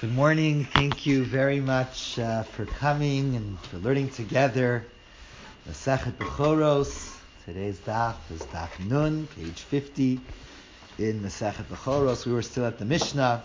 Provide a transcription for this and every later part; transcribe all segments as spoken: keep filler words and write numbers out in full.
Good morning. Thank you very much uh, for coming and for learning together Masechet Bechoros. Today's daf is daf Nun, page fifty in Masechet Bechoros. We were still at the Mishnah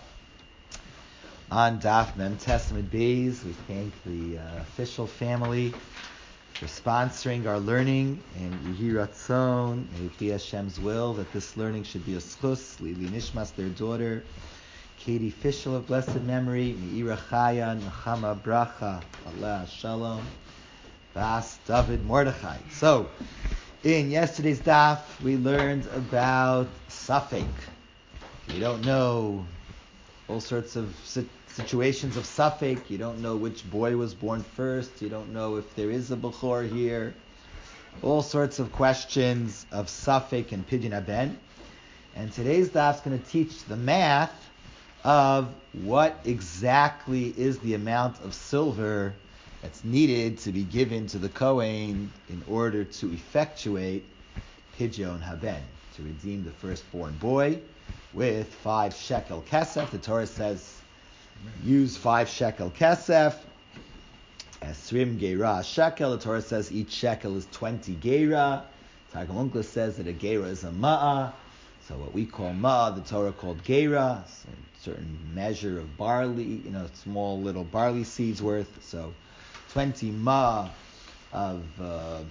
on daf Mem Testament Beis. We thank the uh, official family for sponsoring our learning, and Yehi Ratzon, may it be Hashem's will that this learning should be a schus, Lili Nishmas, their daughter, Katie Fischel of blessed memory, Meira Chaya, Nechama Bracha, Allah Shalom, Bas David Mordechai. So, in yesterday's daf, we learned about Safek. You don't know all sorts of situations of Safek. You don't know which boy was born first. You don't know if there is a Bechor here. All sorts of questions of Safek and Pidyon Haben. And today's daf is going to teach the math of what exactly is the amount of silver that's needed to be given to the Kohen in order to effectuate Pidyon Haben, to redeem the firstborn boy with five shekel kesef. The Torah says use five shekel kesef. Esrim geira shekel. The Torah says each shekel is twenty geira. Targum Onkelos says that a geira is a ma'ah. So what we call ma'ah, the Torah called geira. So certain measure of barley, you know, small little barley seeds worth. So twenty ma of uh,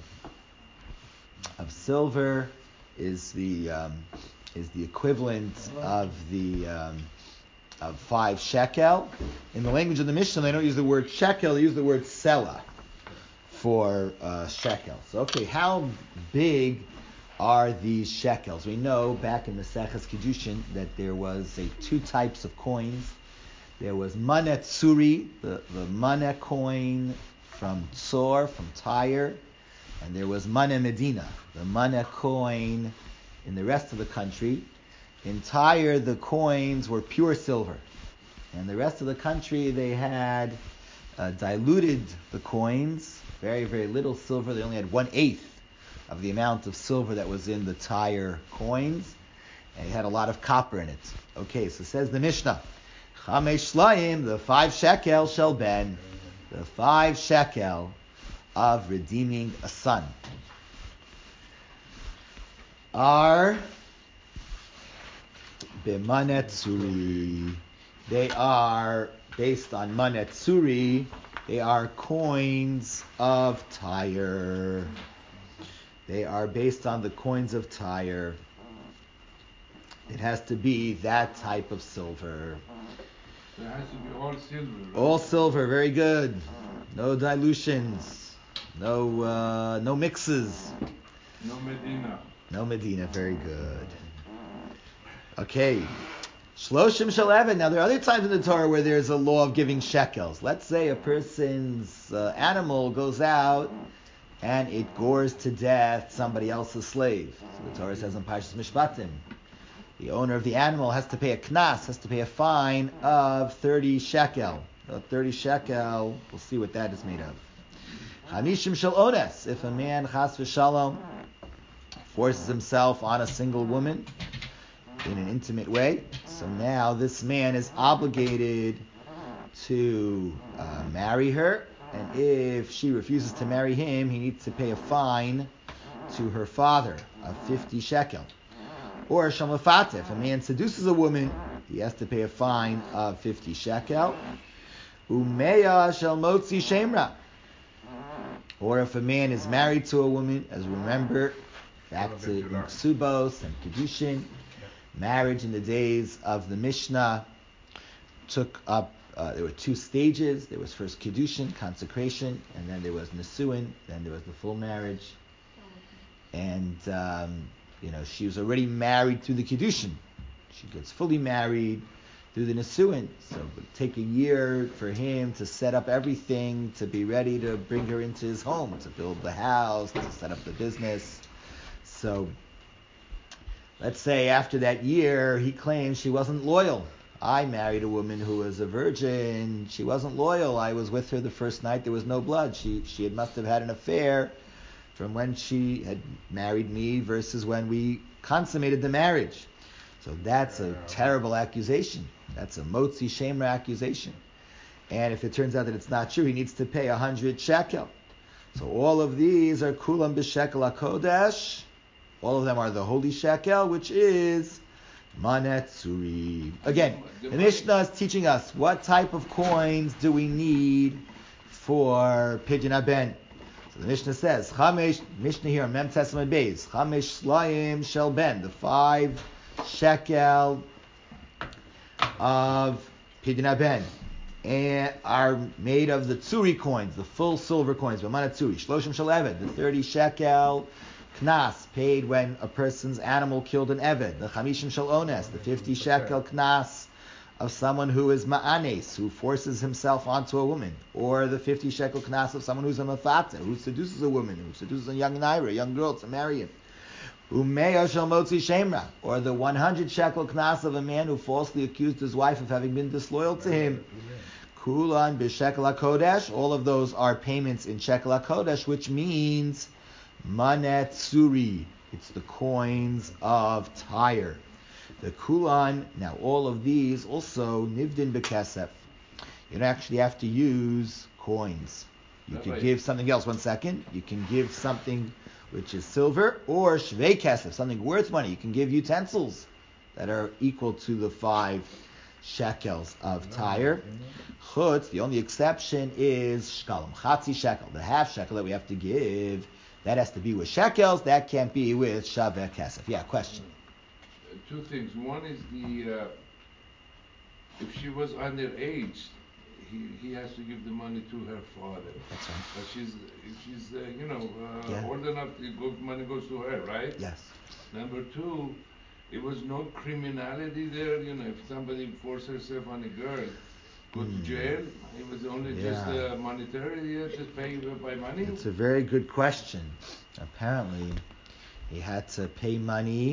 of silver is the um, is the equivalent of the um, of five shekel. In the language of the Mishnah, they don't use the word shekel; they use the word sela for uh, shekel. So, okay, how big are these shekels? We know back in the Maseches Kiddushin that there was say, two types of coins. There was Maneh Tzuri, the, the Maneh coin from Tzor, from Tyre, and there was Maneh Medina, the Maneh coin in the rest of the country. In Tyre, the coins were pure silver, and the rest of the country they had uh, diluted the coins, very, very little silver. They only had one-eighth of the amount of silver that was in the Tyre coins, and it had a lot of copper in it. Okay, so says the Mishnah, Chamesh Shlayim, the five shekel shel ben, the five shekel of redeeming a son, are b'maneh tzuri. They are based on maneh tzuri. They are coins of Tyre. They are based on the coins of Tyre. It has to be that type of silver. So it has to be all silver, right? All silver, very good. No dilutions. No uh, no mixes. No Medina. No Medina, very good. Okay. Shloshim Shaleven. Now there are other times in the Torah where there's a law of giving shekels. Let's say a person's uh, animal goes out and it gores to death somebody else's slave. So the Torah says in Parshas Mishpatim, the owner of the animal has to pay a knas, has to pay a fine of thirty shekel. So thirty shekel, we'll see what that is made of. Hamishim shel ones, if a man, chas v'shalom, forces himself on a single woman in an intimate way, so now this man is obligated to uh, marry her, and if she refuses to marry him, he needs to pay a fine to her father of fifty shekel. Or Shamafat, if a man seduces a woman, he has to pay a fine of fifty shekel. Umeya shel motzi shemra. Or if a man is married to a woman, as we remember, back to Subos and Kiddushin, marriage in the days of the Mishnah took up, uh, there were two stages. There was first Kiddushin, consecration, and then there was Nesuin, then there was the full marriage. And, um, you know, she was already married through the Kiddushin. She gets fully married through the Nesuin. So it would take a year for him to set up everything, to be ready to bring her into his home, to build the house, to set up the business. So let's say after that year, he claims she wasn't loyal. I married a woman who was a virgin. She wasn't loyal. I was with her the first night. There was no blood. She she had, must have had an affair from when she had married me versus when we consummated the marriage. So that's a terrible accusation. That's a motzi shemer accusation. And if it turns out that it's not true, he needs to pay a hundred shekel. So all of these are kulam b'shekel hakodesh. All of them are the holy shekel, which is manetzuri. Again, the Mishnah is teaching us what type of coins do we need for Pidyon Haben. So the Mishnah says, Chamesh, Mishnah here, Mem Tesman Beis, Chamesh Slayim Shel Ben, the five shekel of Pidyon Haben, and are made of the tsuri coins, the full silver coins, B'mana tsuri, Shloshim Shel Eved, the thirty shekel knas paid when a person's animal killed an eved, the chamishim shel ones, the fifty shekel knas of someone who is ma'anes, who forces himself onto a woman, or the fifty shekel knas of someone who's a mafata, who seduces a woman, who seduces a young naira, a young girl to marry him, umeya shel motzi shemra, or the one hundred shekel knas of a man who falsely accused his wife of having been disloyal to him. Kulan b'shekel hakodesh, all of those are payments in shekel hakodesh, which means manetzuri. It's the coins of Tyre. The kulan, now all of these also nivdin bekesef. You don't actually have to use coins. You That's could right. give something else. One second. You can give something which is silver, or shvei kesef, something worth money. You can give utensils that are equal to the five shekels of Tyre. Chutz, the only exception is shkalim, chatzi shekel, the half shekel that we have to give. That has to be with shekels. That can't be with shaveh kesef. Yeah, question. Uh, Two things. One is the uh, if she was underage, he he has to give the money to her father. That's right. But she's if she's uh, you know uh, Yeah. old enough, the go- money goes to her, right? Yes. Number two, it was no criminality there. You know, if somebody forced herself on a girl, go to Hmm. jail. It was only just Yeah. uh, monetary, uh, just pay by money. It's a very good question. Apparently, he had to pay money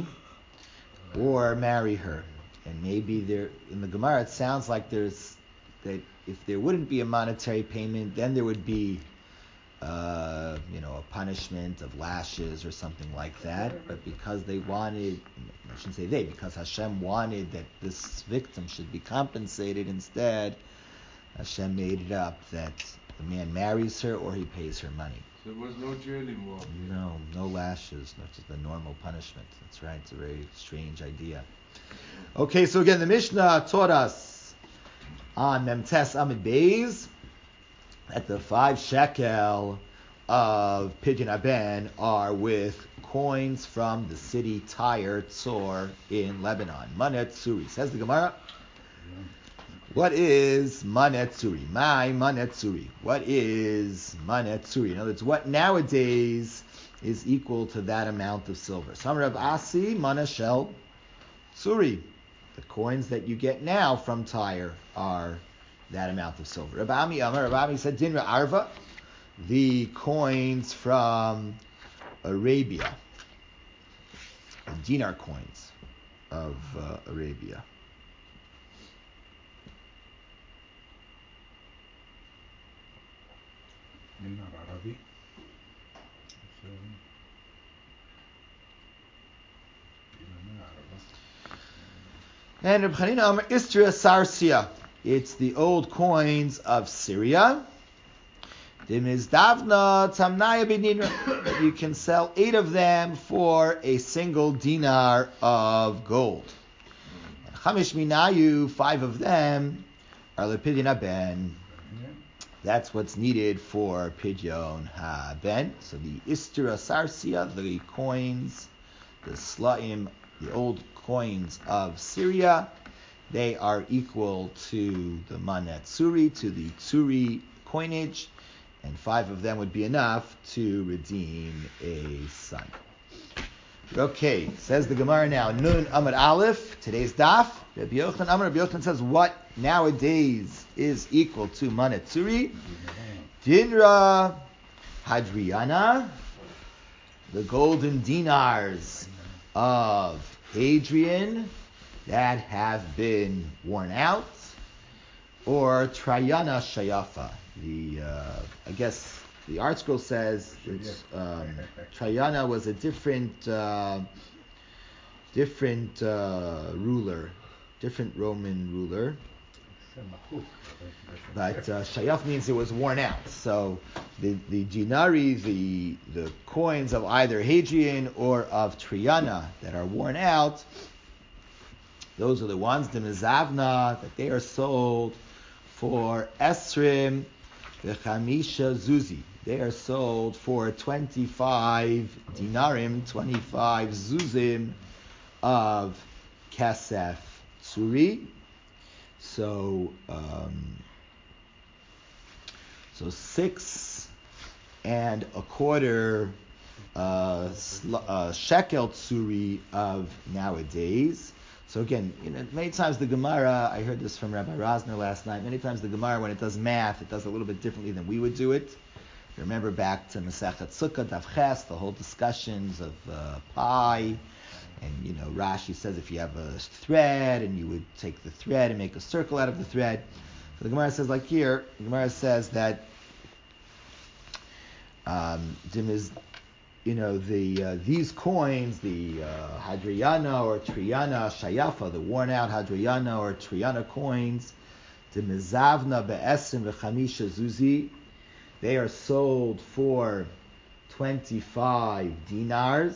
or marry her. And maybe there, in the Gemara, it sounds like there's that if there wouldn't be a monetary payment, then there would be, uh, you know, a punishment of lashes or something like that. But because they wanted, I shouldn't say they, because Hashem wanted that this victim should be compensated instead, Hashem made it up that the man marries her or he pays her money. So there was no jail involved. No, no lashes, not just the normal punishment. That's right, it's a very strange idea. Okay, so again, the Mishnah taught us on Memtes Amid Beis that the five shekel of Pidyon Haben are with coins from the city Tyre, Tzor, in Lebanon. Manet Suri. Says the Gemara, what is manetzuri? My manetzuri. What is manetzuri? In other words, what nowadays is equal to that amount of silver? Some Rav Asi manashel tsuri. The coins that you get now from Tyre are that amount of silver. Rav Ami Amar, Rav Ami said dinra arva. The coins from Arabia, the dinar coins of uh, Arabia. Dinar Arabi. So, dinar Arabi. And Reb Chanina Amar Istria Sarsia. It's the old coins of Syria. Dimizdavna Tamnaya B'Dinar. You can sell eight of them for a single dinar of gold. And Chamish Minayu, five of them, are Lepidyon Haben. That's what's needed for Pidyon Haben. So the Istira Sarsia, the coins, the Slaim, the old coins of Syria, they are equal to the Manet Tsuri, to the Tsuri coinage, and five of them would be enough to redeem a son. Okay, says the Gemara now, Nun Amar Aleph, today's daf. Rabbi Yochanan Amar, Rabbi Yochanan says what nowadays is equal to Manet Tsuri? Dinra Hadriana, the golden dinars of Hadrian that have been worn out, or Trayana Shayafa. The uh, I guess the art scroll says that um, Trayana was a different uh, different uh, ruler, different Roman ruler. But uh, shayaf means it was worn out. So the the dinari, the the coins of either Hadrian or of Triana that are worn out, those are the ones, the mezavna, that they are sold for esrim v'chamisha zuzi. They are sold for twenty-five dinarim, twenty-five zuzim of kesef tsuri. So, um, so six and a quarter uh, sl- uh, shekel tsuri of nowadays. So again, you know, many times the Gemara, I heard this from Rabbi Rosner last night, many times the Gemara, when it does math, it does a little bit differently than we would do it. Remember back to Masechet Sukkah, Daf Ches, the whole discussions of uh, pi, and you know, Rashi says if you have a thread, and you would take the thread and make a circle out of the thread. So the Gemara says, like here, the Gemara says that um, is, you know, the uh, these coins, the uh, Hadriana or Triana Shayafa, the worn out Hadriana or Triana coins, the Mizavna be'esim v'chamisha zuzi, they are sold for twenty-five dinars.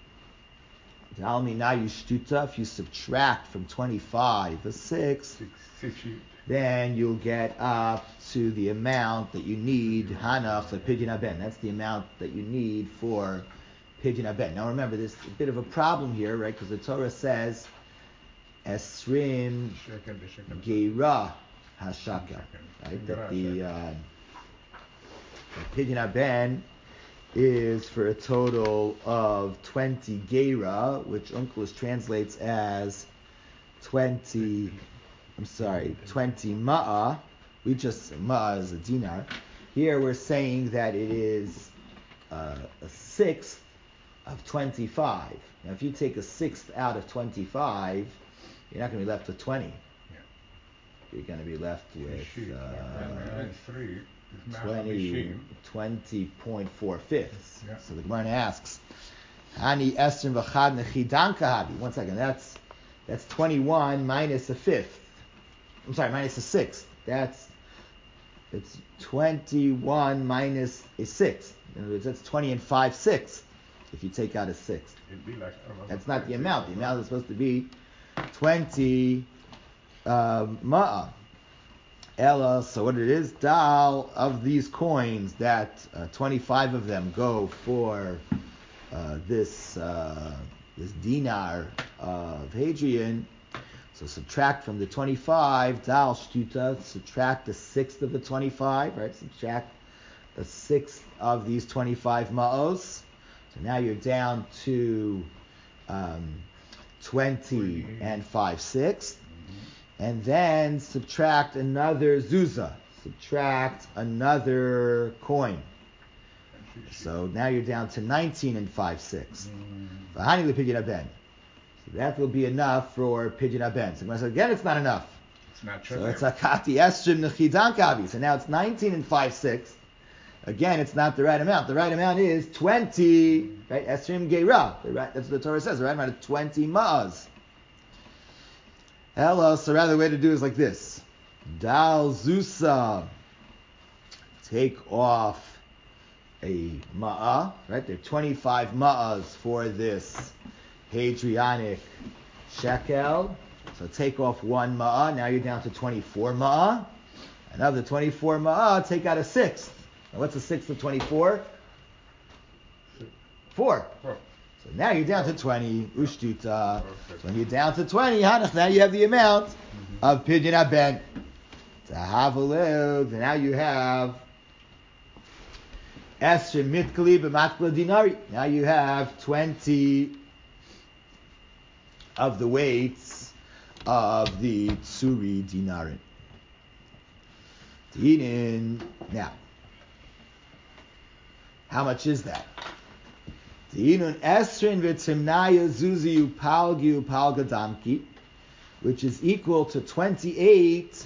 If you subtract from twenty-five a six, Six, six sheet. then you'll get up to the amount that you need, Hanach, for Pidyon Haben. That's the amount that you need for Pidyon Haben. Now remember, there's a bit of a problem here, right? Because the Torah says, Esrim Shekel, the shekel. Geira Hashakel. Right? That the, uh, the Pidyon Haben is for a total of twenty Geira, which Onkelos translates as twenty, I'm sorry, twenty Ma'ah. We just, Ma'ah is a dinar. Here we're saying that it is uh, a sixth of twenty-five. Now if you take a sixth out of twenty-five, you're not going to be left with twenty. Yeah. You're going to be left with uh, three. twenty, twenty point four fifths. Yeah. So the Gemara asks, Hani esrim v'chad nechidan kahabi. One second, that's that's twenty-one minus a fifth. I'm sorry, minus a sixth. That's it's twenty-one minus a sixth. In other words, that's twenty and five sixths if you take out a sixth. It'd be like, That's not the amount. The amount is supposed to be twenty uh, ma'ah. Ella, so what it is, dal, of these coins, that uh, twenty-five of them go for uh, this uh, this dinar of Hadrian. So subtract from the twenty-five, dal shtuta, subtract a sixth of the twenty-five, right? Subtract a sixth of these twenty-five ma'os. So now you're down to um, twenty and five sixths. And then subtract another zuzah. Subtract another coin. So now you're down to nineteen and five sixths. V'hani l'pidyon haben. So that will be enough for pidyon haben. So again, it's not enough. It's not true. So it's akati esrim nechidan kavi. So now it's nineteen and five sixths. Again, it's not the right amount. The right amount is twenty. Right? Esrim geira. Right, that's what the Torah says. The right amount is twenty ma'az. Hello, so rather the way to do it is like this. Dal Zusa, take off a ma'ah, right? There are twenty-five ma'ahs for this Hadrianic shekel. So take off one ma'ah, now you're down to twenty-four ma'ah. Another twenty-four ma'ah, take out a sixth. Now what's a sixth of twenty-four? Four. Four. So now you're down to twenty, ushtuta. So when you're down to twenty, hanach, now you have the amount mm-hmm. of pidyon haben. Tahavalev, now you have esrim mitkali b'matkala dinari. Now you have twenty of the weights of the tsuri dinarim. Dinin. Now, how much is that? Dinun esrin v'timnaya zuzi upalgi upalgadamki, which is equal to twenty-eight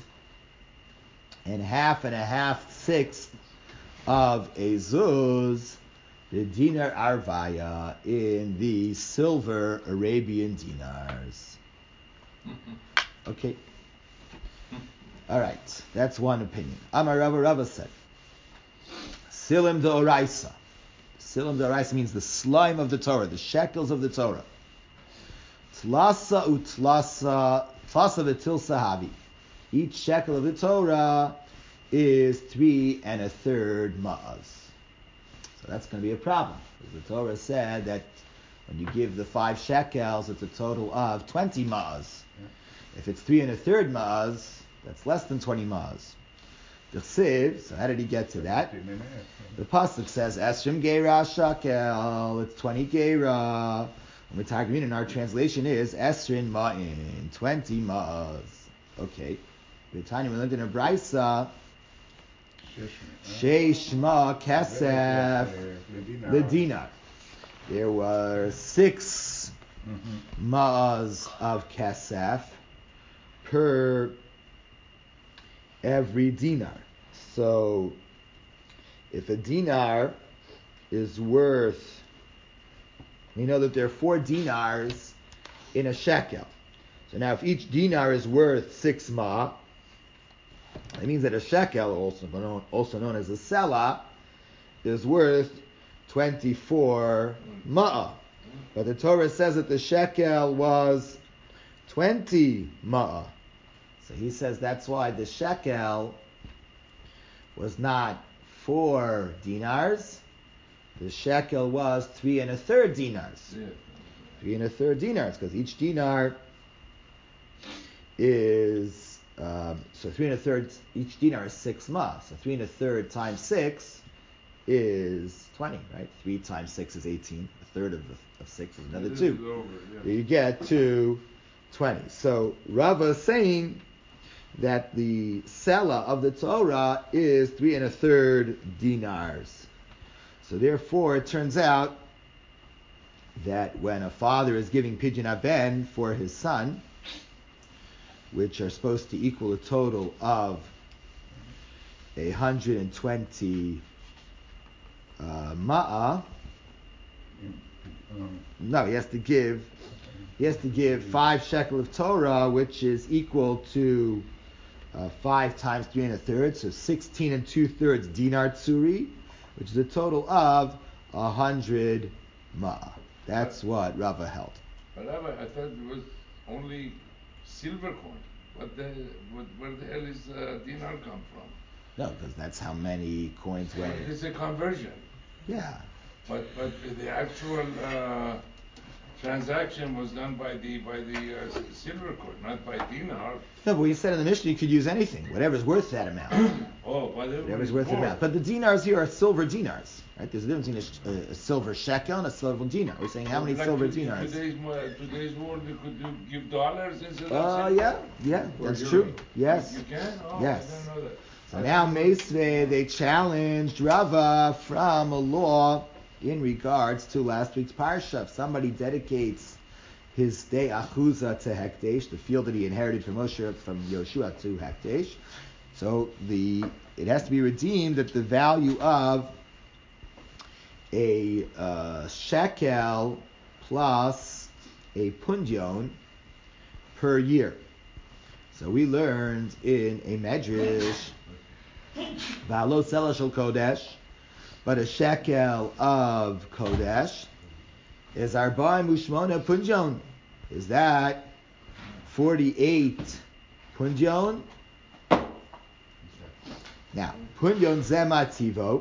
and half and a half sixth of a zuz the dinar arvaya in the silver Arabian dinars. Okay. All right. That's one opinion. Amar Rava Rava said, Silim de Oraisa. Silim de Oraisa means the slime of the Torah, the shekels of the Torah. Tlasa utlasa, tlasa v'til sahavi. Each shekel of the Torah is three and a third ma'az. So that's going to be a problem. Because the Torah said that when you give the five shekels, it's a total of twenty ma'az. Yeah. If it's three and a third ma'az, that's less than twenty ma'az. The Chsiv, so how did he get to that? The pasuk says, Esrim geira shekel, it's twenty geira. And we're talking in our translation is Esrin ma'in, twenty ma'az. Okay. The time we learned in a brisa, Sheishma Kesef, the dinar. There were six mm-hmm. ma'az of Kesef per every dinar. So, if a dinar is worth, we know that there are four dinars in a shekel. So now if each dinar is worth six ma, it means that a shekel, also known, also known as a selah, is worth twenty-four ma'ah. But the Torah says that the shekel was twenty ma'ah. So he says that's why the shekel was not four dinars. The shekel was three and a third dinars. Yeah. Three and a third dinars, because each dinar is um, so three and a third. Each dinar is six ma. So three and a third times six is twenty, right? Three times six is eighteen. A third of the, of six is another two. Is over, yeah. You get to twenty. So Rava is saying that the selah of the Torah is three and a third dinars. So therefore, it turns out that when a father is giving pidyon haben for his son, which are supposed to equal a total of a hundred and twenty uh, ma'ah, no, he has to give. He has to give five shekel of Torah, which is equal to uh, five times three and a third, so sixteen and two thirds dinar tsuri, which is a total of a hundred ma'ah. That's but, what Rava held. But Rava, I thought it was only silver coin. What the, what, where the hell is uh, dinar come from? No, because that's how many coins went. But it's a conversion. Yeah. But but the actual uh, transaction was done by the by the uh, silver coin, not by dinar. No, but we said in the Mishnah you could use anything, whatever's worth that amount. Oh, whatever whatever's worth that amount. But the dinars here are silver dinars, right? There's a difference between a, a silver shekel and a silver dinar. We're saying how many like silver to, dinars? Today's today's world, you could do, give dollars instead of uh, silver. yeah, yeah, or that's euro. True. Yes. You, you can. Oh, yes. I didn't know that. So now Meisvei, they challenged Rava from a law in regards to last week's parsha. If somebody dedicates his day Achuza to Hekdesh, the field that he inherited from Moshe, from Yoshua to Hekdesh, so the it has to be redeemed at the value of a uh, shekel plus a pundion per year. So we learned in a medrash, V'alo sela shel kodesh, but a shekel of kodesh is arba'im u'shmona punjon. Is that forty-eight punjon? Now, punjon zema tivo.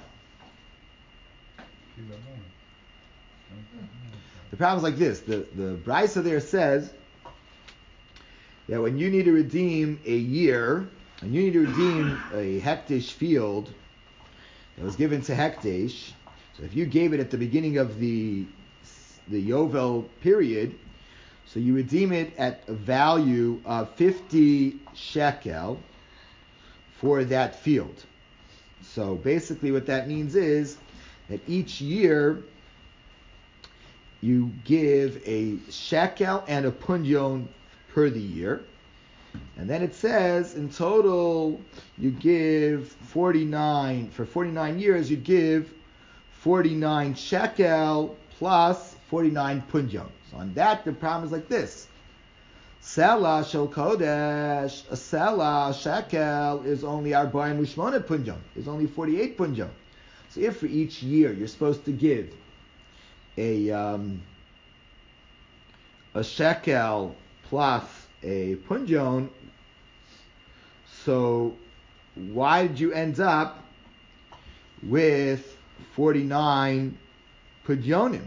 The problem is like this. The, the Brisa there says that when you need to redeem a year, and you need to redeem a hekdesh field that was given to hekdesh, so if you gave it at the beginning of the the Yovel period, so you redeem it at a value of fifty shekel for that field. So basically what that means is that each year you give a shekel and a pundion per the year. And then it says in total you give forty-nine, for forty-nine years you give forty-nine shekel plus forty-nine punjon. So on that, the problem is like this. Sela shel kodesh, a sela shekel is only arba'in u'shmona punjon, is only forty-eight punjon. So if for each year you're supposed to give a um, a shekel plus a punjon, so why did you end up with forty-nine punjonim?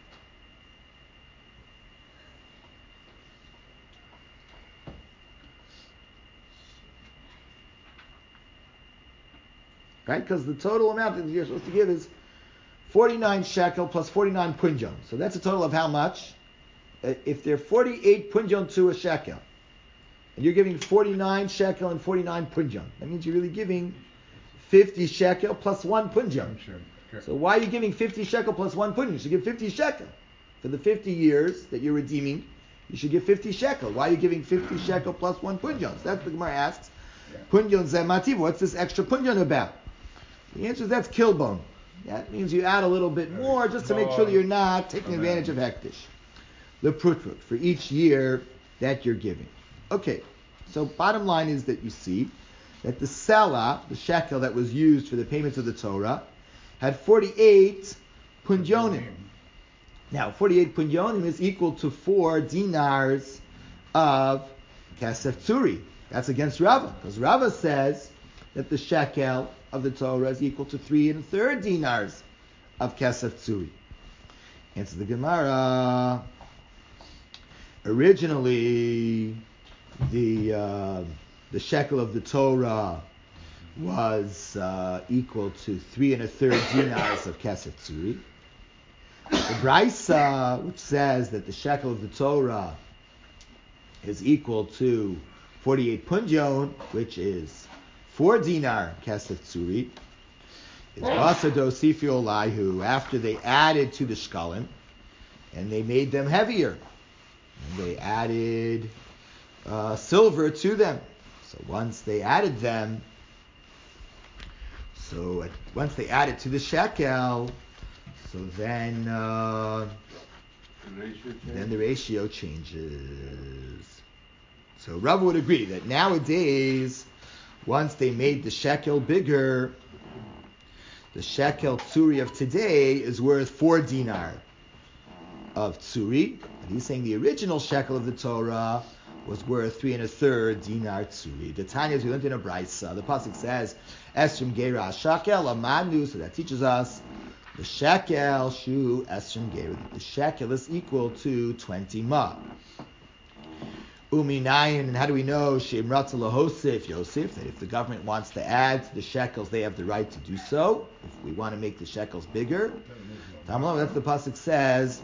Right? Because the total amount that you're supposed to give is forty-nine shekel plus forty-nine punjon. So that's a total of how much? Uh, if they're forty-eight punjon to a shekel, and you're giving forty-nine shekel and forty-nine punjon, that means you're really giving fifty shekel plus one punjon. Sure. Sure. So why are you giving fifty shekel plus one punjon? You should give fifty shekel. For the fifty years that you're redeeming, you should give fifty shekel. Why are you giving fifty shekel plus one punjon? So that's what the Gemara asks. Yeah. Punjon zemativ. What's this extra punjon about? The answer is that's kilbon. That means you add a little bit more just to make sure that you're not taking advantage of hektish. The prutrut, for each year that you're giving. Okay, so bottom line is that you see that the sela, the shekel that was used for the payments of the Torah, had forty-eight punjonim. Now, forty-eight punjonim is equal to four dinars of kesef tzuri. That's against Rava, because Rava says that the shekel of the Torah is equal to three and a third dinars of kesef tzuri. Answer the Gemara. Originally, the uh, the shekel of the Torah was uh, equal to three and a third dinars of kesef tzuri. The Brisa, which says that the shekel of the Torah is equal to forty-eight punjon, which is four dinar kesef tzuri, is basado sifi olayhu, after they added to the shkalim and they made them heavier. And they added uh, silver to them. So once they added them, so at, once they added to the shekel, so then uh, The ratio then the ratio changes. So Rav would agree that nowadays, once they made the shekel bigger, the shekel tzuri of today is worth four dinar of tzuri. And he's saying the original shekel of the Torah was worth three and a third dinar tzuri. The Tanya, as we learned in a brisa, the pasuk says, "Esrim gera shekel amanu," so that teaches us the shekel shu esrim gera. The shekel is equal to twenty ma. Uminayin, and how do we know Shem Ratza Lahosif Yosef, that if the government wants to add to the shekels, they have the right to do so. If we want to make the shekels bigger, that's the pasuk says,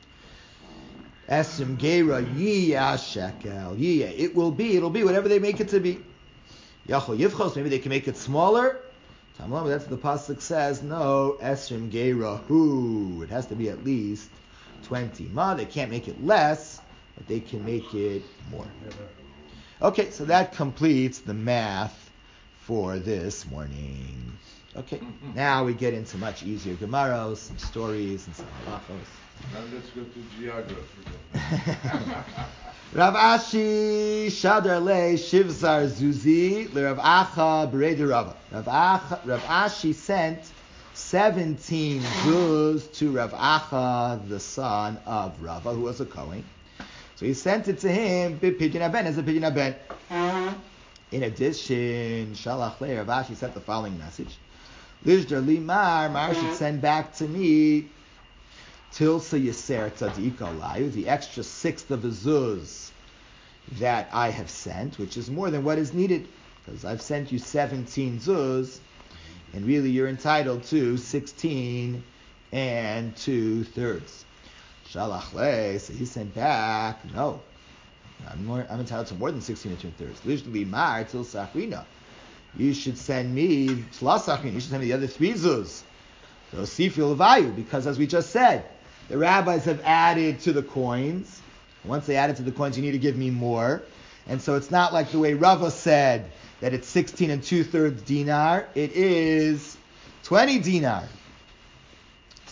Esrim Gera Yiyah Shekel. Yiyah, it will be, it'll be whatever they make it to be. Yachol Yivchos, maybe they can make it smaller. That's the pasuk says, no, Esrim Gera Hu. It has to be at least twenty ma. They can't make it less, but they can make it more. Okay, so that completes the math for this morning. Okay, now we get into much easier Gemaros, some stories, and some halachos. Now let's go to geography. Rav Ashi Shadar Le Shivzar Zuzi Le Rav Acha Berei Rava. Rav Acha, Rav Ashi sent seventeen zuz to Rav Acha, the son of Rava, who was a Kohen. So he sent it to him, Pidyon Aben, as a Pidyon Aben. In addition, Shalach Le Rav Ashi sent the following message. Lijdar Li Mar, Mar should send back to me Tilsa Yeser Tzadika Layu, the extra sixth of the zuz that I have sent, which is more than what is needed, because I've sent you seventeen zuz, and really you're entitled to sixteen and two thirds. Shalach Le, so he sent back, no, I'm more, I'm entitled to more than sixteen and two thirds. Lishli Mar Tilsa Achrina, you should send me Tlasachin, you should send me the other three zuz. So Sifil Vayu, because as we just said, the rabbis have added to the coins. Once they added to the coins, you need to give me more. And so it's not like the way Rava said that it's sixteen and two thirds dinar. It is twenty dinar.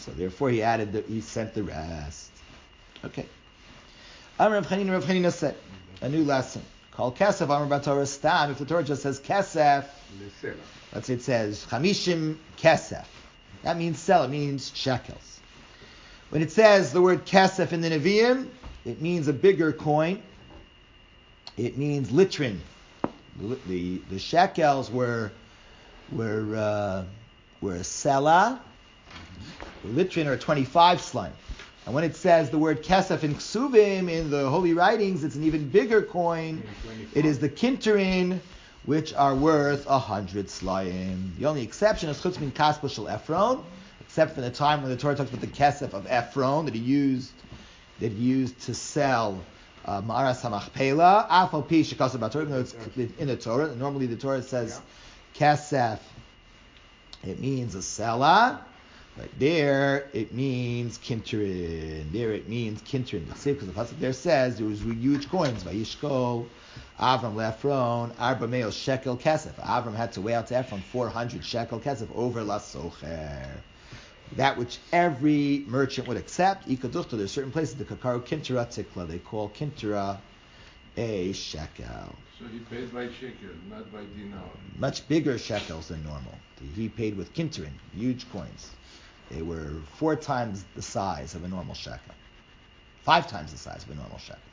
So therefore he added, the, he sent the rest. Okay. Amar Rav Chanina, Rav Chanina said, a new lesson. Called Kesef, Amar Batorah Stam. If the Torah just says Kesef, let's say it says Chamishim Kesef. That means sell, it means shekels. When it says the word Kesef in the Nevi'im, it means a bigger coin. It means litrin. The, the, the shekels were were uh, were a selah. The litrin are twenty-five slime. And when it says the word kesef in ksuvim in the holy writings, it's an even bigger coin. It is the kinterin, which are worth a hundred slayim. The only exception is chutz min kaspa shel Ephron, except for the time when the Torah talks about the kesef of Ephron that he used that he used to sell uh, ma'aras hamachpela. Afal pi shekaseh b'Torah, even though it's in the Torah. Normally the Torah says kesef. It means a selah. But there it means kinterin. There it means kinterin. That's it, because the pasuk there says there was huge coins. Vayishkol, Avram le'Ephron, arba me'os shekel kesef. Avram had to weigh out to Ephron four hundred shekel kesef over lasocher. That which every merchant would accept. Ikaduchta. There's certain places the kakaru kintera tikla. They call kintera a shekel. So he paid by shekel, not by dinar. Much bigger shekels than normal. He paid with kinterin, huge coins. They were four times the size of a normal shekel. Five times the size of a normal shekel.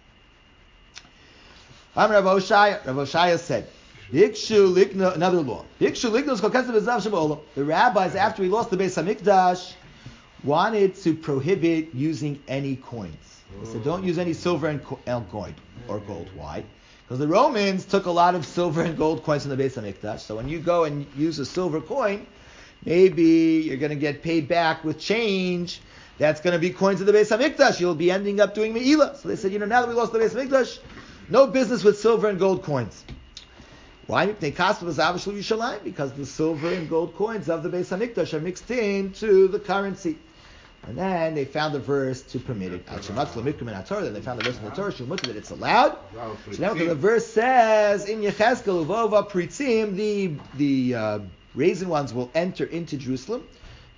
Rav Oshaya, Rav Oshaya said, Bikshu likno, another law. Bikshu liknos kol kesef v'zav sheba'olam. The rabbis, after we lost the Beis Hamikdash, wanted to prohibit using any coins. They said, don't use any silver and gold or gold. Why? Because the Romans took a lot of silver and gold coins from the Beis Hamikdash. So when you go and use a silver coin, maybe you're going to get paid back with change. That's going to be coins of the Beis Hamikdash. You'll be ending up doing Me'ilah. So they said, you know, now that we lost the Beis Hamikdash, no business with silver and gold coins. Why? Because the silver and gold coins of the Beis Hamikdash are mixed into the currency. And then they found a verse to permit it. Then they found a verse in the Torah that it's allowed. So now the verse says, in Yechezkel Uvova Pritzim, the the uh, raisin ones will enter into Jerusalem,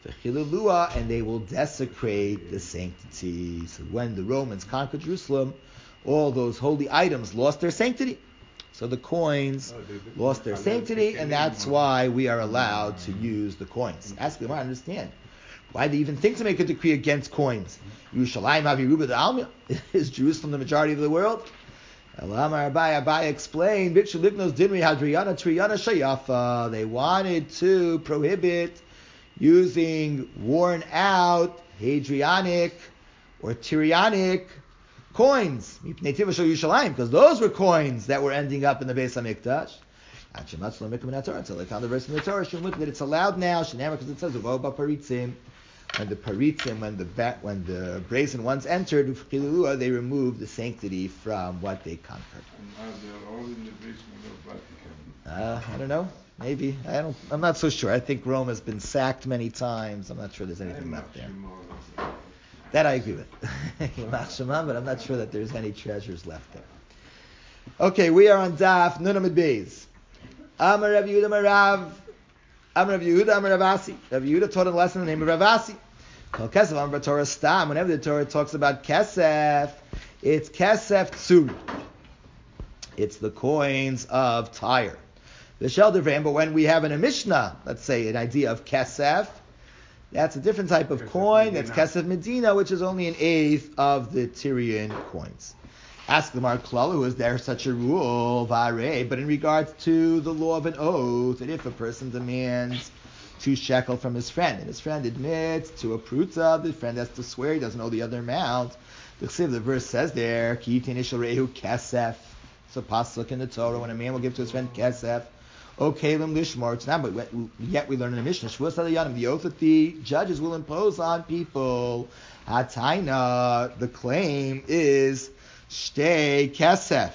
and they will desecrate the sanctity. So when the Romans conquered Jerusalem, all those holy items lost their sanctity. So the coins lost their sanctity, and that's why we are allowed to use the coins. Ask them, I understand. Why do they even think to make a decree against coins? Yerushalayim Haviruba the Almia? Is Jerusalem the majority of the world? Elamar Abai Abai explained, Bikshu Lignos Dinri Hadriana Triana Shayafa. They wanted to prohibit using worn out Hadrianic or Tyrianic coins. Because those were coins that were ending up in the Beis HaMikdash. Until they found the verse in the Torah that it's allowed now, because it says when the paritzim, when the ba- when the brazen ones entered, they removed the sanctity from what they conquered. And now they're all in the basement of Vatican. Uh, I don't know. Maybe I don't. I'm not so sure. I think Rome has been sacked many times. I'm not sure there's anything left there. That I agree with. But I'm not sure that there's any treasures left there. Okay, we are on Daf Nun Amud Beis. Amar Rav Yehuda Amar Rav Amar Rav Yehuda Amar Rav Asi. Rav Yehuda taught a lesson in the name of Rav Asi. Called Kesef Amar Torah Stam. Whenever the Torah talks about Kesef, it's Kesef Tzuri. It's the coins of Tyre. The Shelter Frame, but when we have in a Mishnah, let's say an idea of Kesef, that's a different type of coin. That's Kesef Medina, which is only an eighth of the Tyrian coins. Ask the Mar Klalu, is there such a rule? Vare, but in regards to the law of an oath, that if a person demands two shekel from his friend, and his friend admits to a pruta, the friend has to swear he doesn't know the other amount. The verse says there, Ki initial rehu kesef. It's a pasuk in the Torah when a man will give to his friend kesef. Okay, lim lishmar. It's not, but yet we learn in the Mishnah, the oath that the judges will impose on people. Hataina, the claim is Shtei Kesef.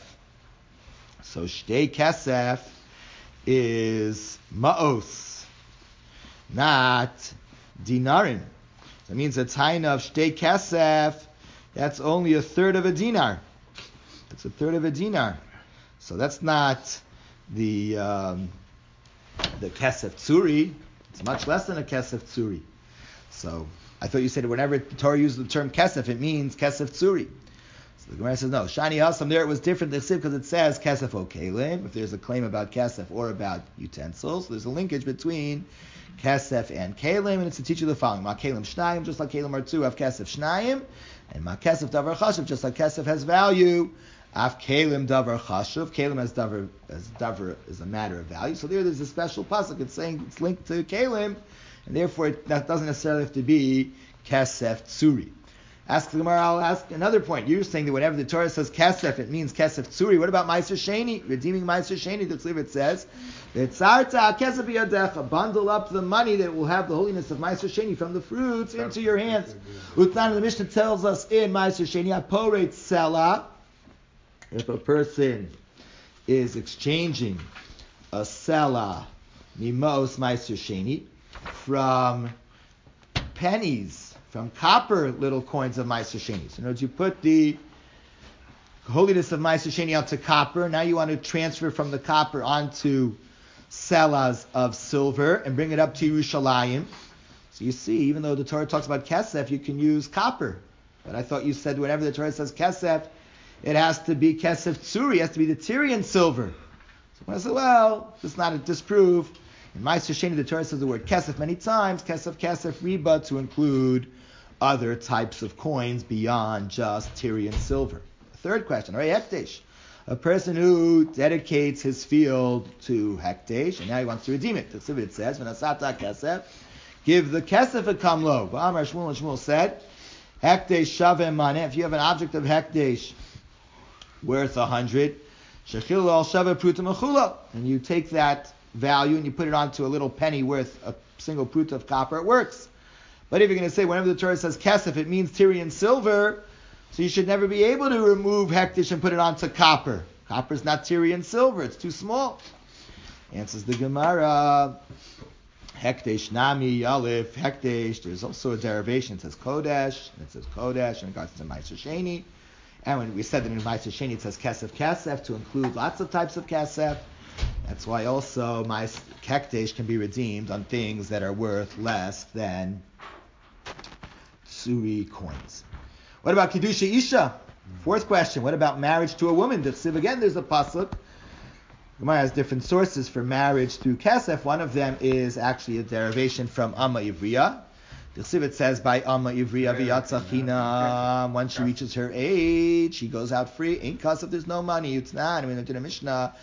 So Shtei Kesef is Ma'os, not Dinarim. That means a taina of Shtei Kesef, that's only a third of a dinar. That's a third of a dinar. So that's not the um, the Kesef Tzuri. It's much less than a Kesef Tzuri. So I thought you said whenever the Torah uses the term kesef, it means kesef tzuri. So the Gemara says no. Shani Hasam, there it was different because it says kesef o kelim. If there's a claim about kesef or about utensils, there's a linkage between kesef and kelim, and it's to teach you the following: ma kelim shnayim, just like kelim are two, have kesef shnayim, and ma kesef davar chashuv, just like kesef has value. Af kelim davar chashuv, kelim as davar as davar is a matter of value. So there, there's a special pasuk. It's saying it's linked to kelim, and therefore it, that doesn't necessarily have to be kesef tzuri. Ask the Gemara, I'll ask another point. You're saying that whenever the Torah says kesef, it means kesef tzuri. What about meiser sheni? Redeeming meiser sheni, the tzliv it says, v'tzarta kesef biyadecha, bundle up the money that will have the holiness of meiser sheni from the fruits into your hands. Utnan, the Mishnah tells us in meiser sheni, aporet sela, if a person is exchanging a sela, mimos meiser sheni, from pennies, from copper little coins of Meiser Sheni. So in other words, you put the holiness of Meiser Sheni onto copper. Now you want to transfer from the copper onto selas of silver and bring it up to Yerushalayim. So you see, even though the Torah talks about kesef, you can use copper. But I thought you said whenever the Torah says kesef, it has to be kesef tzuri, it has to be the Tyrian silver. So I said, well, it's not a disprove. In Meiser Sheni, the Torah says the word kesef many times, kesef, kesef, riba, to include other types of coins beyond just Tyrian silver. Third question, all right, hekdesh. A person who dedicates his field to hekdesh, and now he wants to redeem it. The it says, "V'nasata kesef," give the kesef a kamlo. V'amar Shmuel, and Shmuel said, hekdesh shaveh maneh. If you have an object of hekdesh worth a hundred, shechil al shaveh pruta mechula, and you take that value and you put it onto a little penny worth a single pruta of copper, it works. But if you're going to say whenever the Torah says kesef, it means Tyrian silver, so you should never be able to remove hekdesh and put it onto copper. Copper is not Tyrian silver; it's too small. Answers the Gemara. Hekdesh nami yalif hekdesh. There's also a derivation. It says kodesh, and it says kodesh in regards to meiser sheni. And when we said that in meiser sheni it says kesef kesef to include lots of types of kesef. That's why also my hekdesh can be redeemed on things that are worth less than Suri coins. What about Kiddusha Isha? Fourth question. What about marriage to a woman? Again, there's a pasuk. Gemara has different sources for marriage through kesef. One of them is actually a derivation from Amma Ivriya. It says by Amma Ivriya v'yatzachina. Once she reaches her age, she goes out free. Ain't kesef, there's no money. It's not. I mean, into the Mishnah.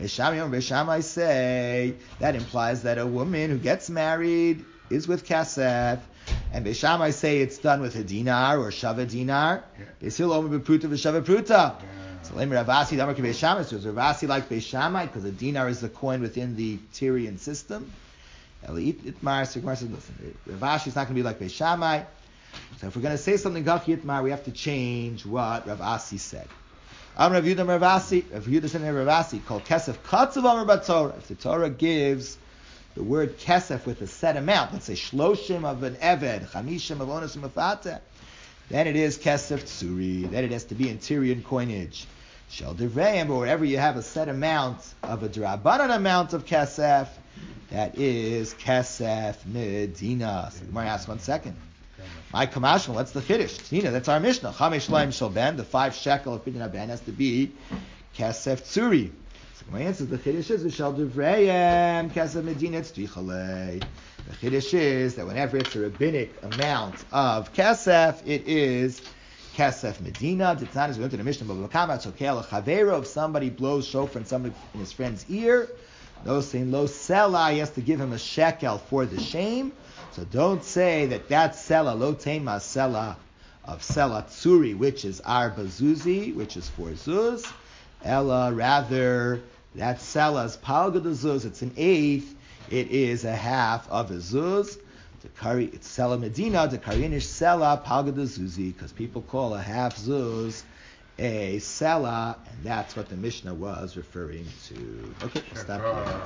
I say that implies that a woman who gets married is with kesef. And Beisham, I say it's done with a dinar or shava dinar. Beisil omer bepruta v'shava pruta. So Lem Ravasi Damar Beisham. So is Ravasi like Beishamai because a dinar is the coin within the Tyrian system. Elite Itmar. So Gemara says, listen, Ravashi is not going to be like Beishamai. So if we're going to say something Gaki Itmar, we have to change what Ravasi said. Am Rav Yudah Ravasi. Rav Yudah said Ravasi called Kesef Katzav Amar Batorah. If the Torah gives the word kesef with a set amount, let's say shloshim of an eved, chamishim of onus mafata, then it is kesef tzuri. Then it has to be in Tyrian coinage. Shel devreim, but wherever you have a set amount of a drabanan amount of kesef, that is kesef medina. So the Gemara asks one second. My kamashma, what's the chiddush? Tina, that's our Mishnah. Chamesh laim shel ben, the five shekel of pidyon ben has to be kesef tzuri. My answer is the chiddush is v'shal divrayim kesef medina tzrichalei. The chiddush is that whenever it's a rabbinic amount of kesef, it is kesef medina. Ditzan is we went to the Mishnah b'vakama tzokei chavero. If somebody blows shofar in somebody in his friend's ear, no saying lo sela, he has to give him a shekel for the shame. So don't say that that sela lo tema sela of sela tzuri, which is ar bazuzi, which is for zuz. Ella, rather, that sela's palga de zuz, it's an eighth, it is a half of a zuz. The kari, it's sela medina, the karinish sela palga de zuzi, because people call a half zuz a sela, and that's what the Mishnah was referring to. Okay, stop here.